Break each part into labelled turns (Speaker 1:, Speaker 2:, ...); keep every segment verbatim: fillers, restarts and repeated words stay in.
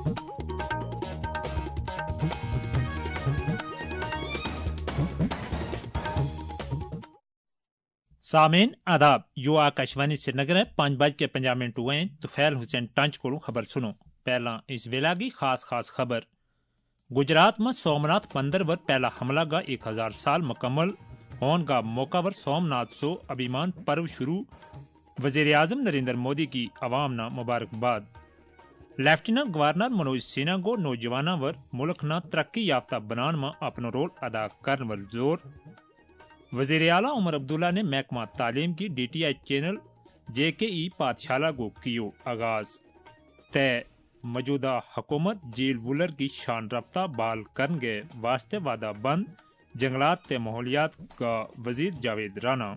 Speaker 1: सामीन आदाब यो आकाशवाणी श्रीनगर है पांच बज के पंजाब मिनट हुए हैं। तुफैल हुसैन टंच को खबर सुनो। पहला इस वेला की खास खास खबर। गुजरात में सोमनाथ मंदिर पर पहला हमला का एक हजार साल मुकम्मल होने का मौका पर सोमनाथ सो अभिमान पर्व शुरू। वजीर आजम नरेंद्र मोदी की अवाम न मुबारकबाद। लेफ्टिनेंट गवर्नर मनोज सिन्हा को नौजवानों पर मुल्क न तरक्की याफ्ता बनाने में अपना रोल अदा करने पर जोर। वजीर आला उमर अब्दुल्ला ने महकमा तालीम की D T I channel J K e पाठशाला को कियो आगाज। तय मौजूदा हुकूमत जेल वुलर की शान रफ्ता बहाल करने के वास्ते वादा बंद। जंगलात ते माहौलियात का वजीर जावेद राना।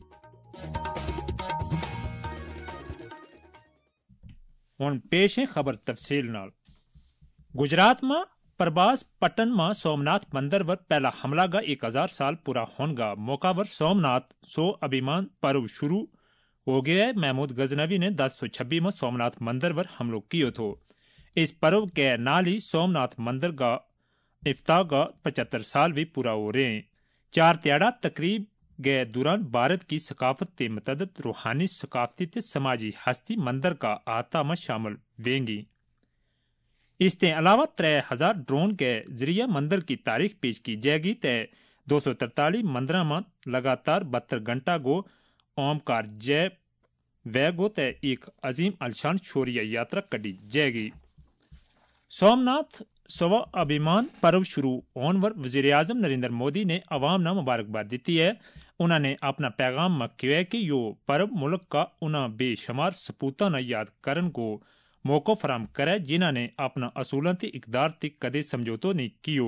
Speaker 1: हुण पेश है खबर तफसील नाल। गुजरात में प्रभास पट्टन में सोमनाथ मंदिर पर पहला हमला का एक हजार साल पूरा होने का मौका पर सोमनाथ सो अभिमान पर्व शुरू हो गया है। महमूद गजनवी ने दस सौ छब्बीस में सोमनाथ मंदिर पर हमलों कियो थो। इस पर्व के नाल ही सोमनाथ मंदिर का इफ्ताह का पचहत्तर साल भी पूरा हो रहे हैं। चार त्याड़ा तकरीब के दौरान भारत की सकाफत ते मतदद रूहानी सकाफती ते समाजी हस्ती मंदिर का आता में शामिल वेंगी। इसके अलावा त्रै हजार ड्रोन के जरिए मंदिर की तारीख पेश की जाएगी। तय दो सौ तरतालीस मंदिर में लगातार बहत्तर घंटा गो ओमकार जय वै गो तय एक अजीम अलशान शौर्य यात्रा कटी जाएगी। सोमनाथ स्व अभिमान पर्व शुरू होने पर वजीर आजम नरेंद्र मोदी ने अवाम ने मुबारकबाद दी है। उन्होंने अपना पैगाम में कहा कि यो पर्व मुल्क का उन्हें बेशुमार सपूतों ने याद करने को मौका फराम करे जिन्होंने अपना असूलों ते इकदार ते कदे समझौतो नहीं कियो।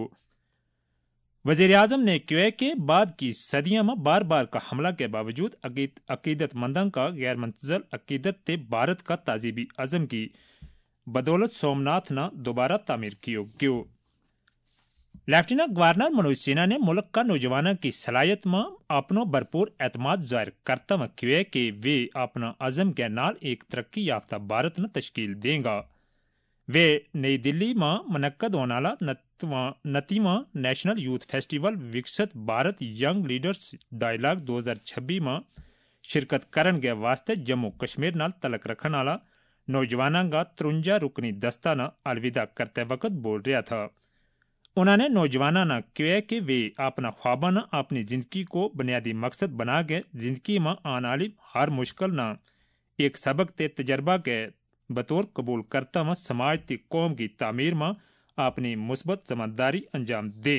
Speaker 1: वजीर आजम ने कहा कि बाद की सदियों में बार बार का हमला के बावजूद अकीदतमंदों का गैर मंतजल अकीदत ते भारत का ताजीबी अज़म की बदौलत सोमनाथ न दोबारा तामीर कियो क्यों। लेफ्टिनेंट गवर्नर मनोज सिन्हा ने मुल्क का नौजवानों की सलाहियत में अपनो भरपूर एतमाद जाहिर करता हुआ कहा कि वे अपना अज़म के नाल एक तरक्की याफ्ता भारत न तश्कील देगा। वे नई दिल्ली में मुनक्कद होने वाला नतीवा नेशनल यूथ फेस्टिवल विकसित भारत यंग लीडर्स डायलॉग दो हजार छब्बीस में शिरकत करने के वास्ते जम्मू कश्मीर नाल तलक रखने वाला नौजवानों का त्रुंजा रुकनी दस्ता न अलविदा करते वक्त बोल रहा था। उन्होंने नौजवानों ने कहा कि वे अपना ख्वाबा न अपनी जिंदगी को बुनियादी मकसद बना के जिंदगी में आने वाली हर मुश्किल न एक सबक ते तजर्बा के बतौर कबूल करता हुआ समाज ते कौम की तामीर में अपनी मुस्बत जिम्मेदारी अंजाम दे।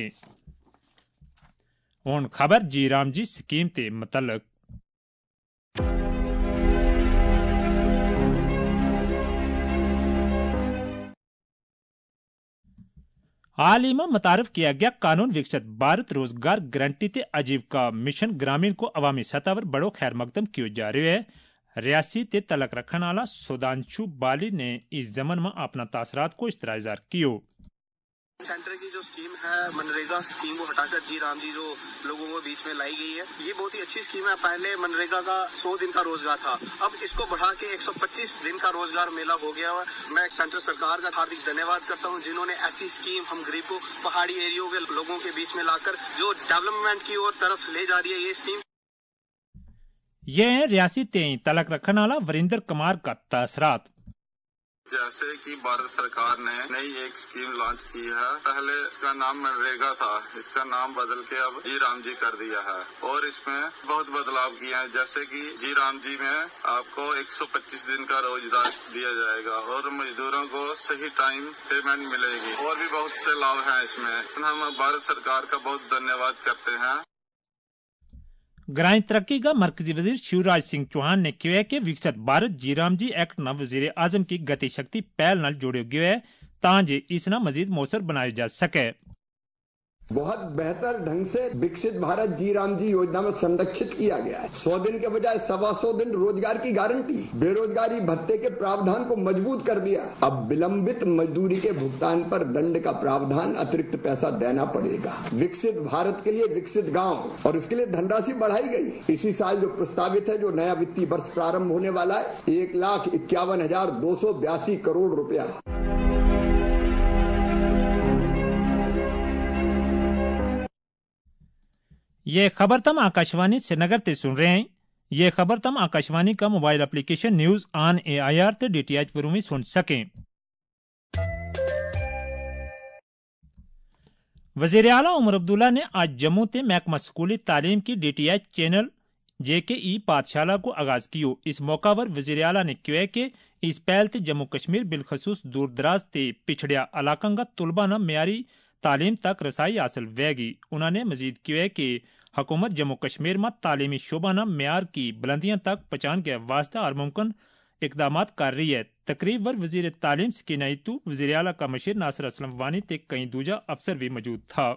Speaker 1: हुण खबर जी राम जी स्कीम ते मुतल्लक। हाल ही में मुतारफ किया गया कानून विकसित भारत रोजगार गारंटी ते आजीविका मिशन ग्रामीण को अवामी सतह पर बड़ो खैर मकदम किया जा रहा है। रियासी ते तलक रखने वाला सुधांशु बाली ने इस जमन में अपना तासरात को इस तरह इज़हार कियो।
Speaker 2: सेंटर की जो स्कीम है मनरेगा स्कीम को हटाकर जी राम जी जो लोगों को बीच में लाई गई है, ये बहुत ही अच्छी स्कीम है। पहले मनरेगा का सौ दिन का रोजगार था, अब इसको बढ़ा के एक सौ पच्चीस दिन का रोजगार मेला हो गया है। मैं सेंटर सरकार का हार्दिक धन्यवाद करता हूं जिन्होंने ऐसी स्कीम हम गरीब को पहाड़ी एरियो के लोगों के बीच में लाकर जो डेवलपमेंट की ओर तरफ ले जा रही है ये स्कीम।
Speaker 1: ये है रियासी तेई तलक रखने वाला वरिंदर कुमार का तासरात।
Speaker 3: जैसे कि भारत सरकार ने नई एक स्कीम लॉन्च की है। पहले इसका नाम मनरेगा था, इसका नाम बदल के अब जी राम जी कर दिया है और इसमें बहुत बदलाव किए हैं। जैसे कि जी राम जी में आपको एक सौ पच्चीस दिन का रोजगार दिया जाएगा और मजदूरों को सही टाइम पेमेंट मिलेगी और भी बहुत से लाभ हैं इसमें। हम भारत सरकार का बहुत धन्यवाद करते हैं।
Speaker 1: ग्रामीण तरक्की का मरकजी वजीर शिवराज सिंह चौहान ने कहा कि Viksit Bharat G Ram G act न वजीर आजम की गति शक्ति पहल नाल जोड़े गए है ताकि इस न मजीद मौसर बनाया जा सके।
Speaker 4: बहुत बेहतर ढंग से विकसित भारत जी राम जी योजना में संरक्षित किया गया है। सौ दिन के बजाय सवा सौ दिन रोजगार की गारंटी, बेरोजगारी भत्ते के प्रावधान को मजबूत कर दिया। अब विलंबित मजदूरी के भुगतान पर दंड का प्रावधान, अतिरिक्त पैसा देना पड़ेगा। विकसित भारत के लिए विकसित गांव और इसके लिए धनराशि बढ़ाई गई। इसी साल जो प्रस्तावित है, जो नया वित्तीय वर्ष प्रारंभ होने वाला है, एक लाख इक्यावन हजार दो सौ बयासी करोड़ रुपया।
Speaker 1: یہ خبر تم آکاشوانی سری نگر تے سن رہے ہیں. یہ خبر تم آکاشوانی کا mobile application news on A I R تے ڈی ٹی ایچ ورومی سن سکیں. وزیر اعلیٰ عمر عبداللہ نے آج جموں تے محکمہ سکولی تعلیم کی D T H channel J K e پاتشالہ کو آغاز کیو. اس موقع پر وزیر اعلیٰ نے کہا کہ اس پہل تے جموں کشمیر بالخصوص دور دراز تے پچھڑیا علاقوں کا طلبہ نہ معیاری تعلیم تک رسائی حاصل ہوئے گی. انہوں نے مزید کہا کہ حکومت جموں کشمیر میں تعلیمی شعبہ نہ معیار کی بلندیاں تک پہنچان کے واسطہ ہر ممکن اقدامات کر رہی ہے. تقریب پر وزیر تعلیم سکینیتو، وزیر اعلیٰ کا مشیر ناصر اسلم وانی تے کئی دوجا افسر بھی موجود تھا.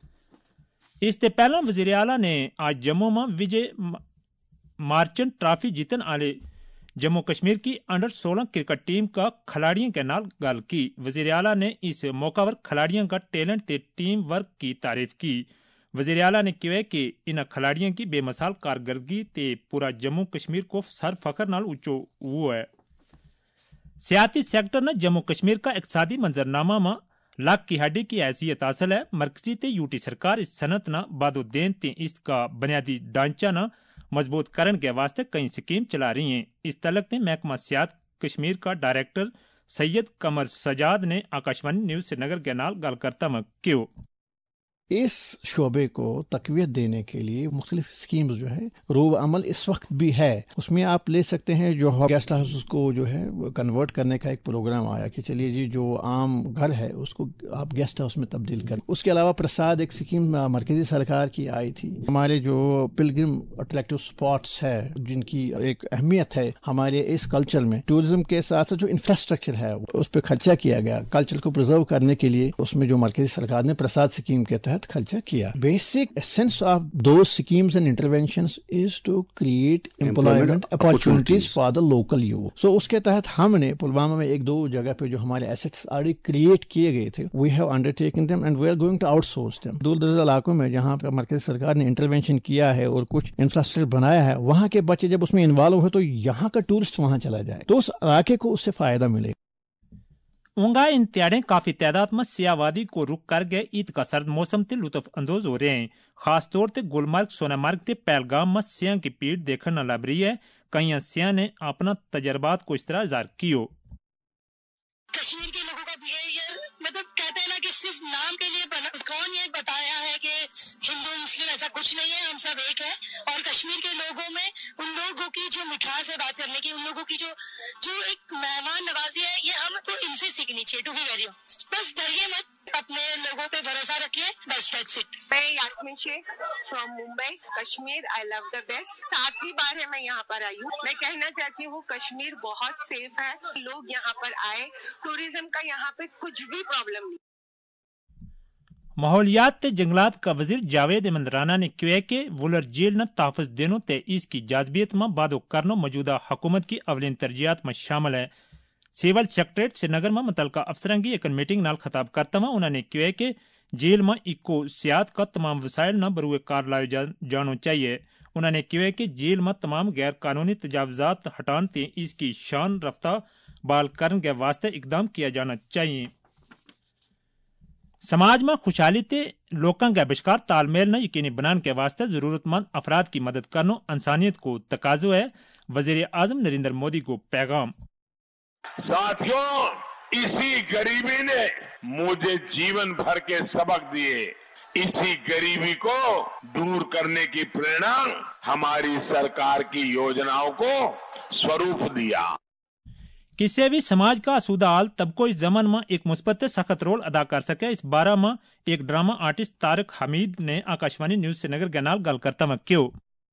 Speaker 1: اس سے پہلا وزیر اعلیٰ نے آج جموں میں وجے مارچنٹ ٹرافی جیتن والے جموں کشمیر کی انڈر سولہ کرکٹ ٹیم کا کھلاڑیوں کے نال گل کی. وزیر اعلیٰ نے اس موقع پر کھلاڑیوں کا ٹیلنٹ تے ٹیم ورک کی تعریف کی. وزیر اعلیٰ نے کہا کہ ان کھلاڑیوں کی بے مثال کارکردگی تے پورا جموں کشمیر کو سر فخر نال اونچو ہوا ہے. سیاحتی سیکٹر نے جموں کشمیر کا اقتصادی منظرنامہ میں لاکھ کی ہڈی کی حیثیت حاصل ہے. مرکزی تے یو ٹی سرکار اس صنعت نہ بادو دین تے اس کا بنیادی ڈھانچہ نہ مضبوط کرن کے واسطے کئی سکیم چلا رہی ہیں. اس تعلق میں محکمہ سیاحت کشمیر کا ڈائریکٹر سید قمر سجاد نے آکاشوانی نیوز سری نگر کے نال گل کرتا میں کیوں
Speaker 5: اس شعبے کو تقویت دینے کے لیے مختلف اسکیمز جو ہے روب عمل اس وقت بھی ہے. اس میں آپ لے سکتے ہیں جو گیسٹ ہاؤس کو جو ہے کنورٹ کرنے کا ایک پروگرام آیا کہ چلیے جی جو عام گھر ہے اس کو آپ گیسٹ ہاؤس میں تبدیل کریں. اس کے علاوہ پرساد ایک اسکیم مرکزی سرکار کی آئی تھی. ہمارے جو پلگرم اٹریکٹیو اسپاٹس ہے جن کی ایک اہمیت ہے ہمارے اس کلچر میں، ٹورزم کے ساتھ ساتھ جو انفراسٹرکچر ہے اس پہ خرچہ کیا گیا کلچر کو پرزرو کرنے کے لیے. اس میں جو مرکزی سرکار نے پرساد اسکیم کے تحت خرچہ کیا. Basic essence of those schemes and interventions is to create employment opportunities for the local youth. So اس کے تحت ہم نے پلوامہ میں ایک دو جگہ پہ جو ہمارے ایسٹس آلریڈی کریٹ کیے گئے تھے we have undertaken them and we are going to outsource them. دور دراز علاقوں میں جہاں پہ مرکزی سرکار نے انٹرونشن کیا ہے اور کچھ انفراسٹرکچر بنایا ہے وہاں کے بچے جب اس میں انوالو ہوئے تو یہاں کا ٹورسٹ وہاں چلا جائے تو اس علاقے کو اس سے فائدہ ملے.
Speaker 1: اونگا ان تیاڑیں کافی تعداد میں سیاہ وادی کو رک کر گئے عید کا سرد موسم تے لطف اندوز ہو رہے ہیں. خاص طور تے گلمرگ، سونامرگ تے پہلگام میں سیاح کی بھیڑ دیکھنے لگ رہی ہے. کئی سیاح نے اپنا تجربات کو اس طرح اظہار کیو.
Speaker 6: کشمیر کے لوگوں کا بیہیویئر مطلب کہتے ہیں نا کہ صرف نام کے لیے بنا... کون یہ بتایا ہے کہ ہندو مسلم ایسا کچھ نہیں ہے، ہم سب ایک ہے. اور کشمیر کے لوگوں میں ان لوگوں کی جو مٹھاس ہے بات کرنے کی، ان لوگوں کی جو جو ایک مہمان نوازی ہے، یہ ہم کو ان سے سیکھنی چاہیے. ٹو بی ویری آنسٹ، بس ڈریے مت، اپنے لوگوں پہ بھروسہ رکھیے، بس دیٹس اٹ.
Speaker 7: میں Yasmin Sheikh from Mumbai Kashmir. I love the best. ساتویں بار ہے میں یہاں پر آئی ہوں. میں کہنا چاہتی ہوں کشمیر بہت سیف ہے، لوگ یہاں پر آئے. ٹوریزم کا یہاں پہ کچھ بھی پرابلم نہیں.
Speaker 1: ماحولیات تے جنگلات کا وزیر جاوید احمد رانا نے کہا کہ وولر جھیل نہ تحفظ دینوں تے اس کی جاذبیت میں بادو کرنو موجودہ حکومت کی اولین ترجیحات میں شامل ہے. سیول سیکٹریٹ سری نگر میں متعلقہ افسران کی ایک میٹنگ نال خطاب کرتا ہوا انہوں نے کہا کہ جھیل میں ایکو سیاحت کا تمام وسائل نہ بروئے کار لائے جانا چاہیے. انہوں نے کہا کہ جھیل میں تمام غیر قانونی تجاوزات ہٹان تے اس کی شان رفتہ بال کرن کے واسطے اقدام کیا جانا چاہیے. سماج میں خوشحالی تے لوکاں کے بشکار تال میل نہ یقینی بنان کے واسطے ضرورت مند افراد کی مدد کرنا انسانیت کو تقاضو ہے. وزیر اعظم نریندر مودی کو پیغام.
Speaker 8: ساتھیوں، اسی غریبی نے مجھے جیون بھر کے سبق دیے. اسی غریبی کو دور کرنے کی پریرنا ہماری سرکار کی یوجناؤں کو سوروپ دیا.
Speaker 1: کسی بھی سماج کا اسودہ حال طبقوں اس زمن میں ایک مثبت سخت رول ادا کر سکے. اس بارہ میں ایک ڈرامہ آرٹسٹ طارق حمید نے آکاشوانی نیوز سری نگر کے نال گل کرتا میں کیوں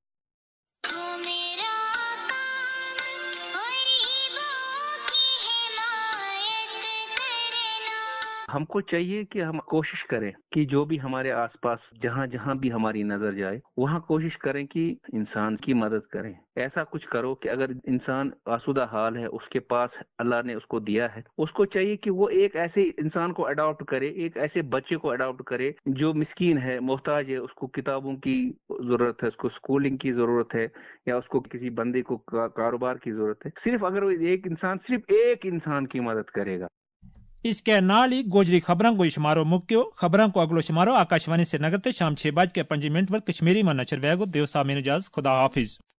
Speaker 9: ہم کو چاہیے کہ ہم کوشش کریں کہ جو بھی ہمارے آس پاس جہاں جہاں بھی ہماری نظر جائے وہاں کوشش کریں کہ انسان کی مدد کریں. ایسا کچھ کرو کہ اگر انسان آسودہ حال ہے، اس کے پاس اللہ نے اس کو دیا ہے، اس کو چاہیے کہ وہ ایک ایسے انسان کو اڈاپٹ کرے، ایک ایسے بچے کو اڈاپٹ کرے جو مسکین ہے، محتاج ہے، اس کو کتابوں کی ضرورت ہے، اس کو اسکولنگ کی ضرورت ہے، یا اس کو کسی بندے کو کاروبار کی ضرورت ہے. صرف اگر وہ ایک انسان صرف ایک انسان کی مدد کرے گا.
Speaker 1: اس کے نال ہی گوجری خبراں کو شمارو مکیو خبراں کو اگلو شمارو آکاشوانی سے نگر تے شام چھ بج کے پنج منٹ ور کشمیری میں نشر ویگو دیو سامین اجاز خدا حافظ.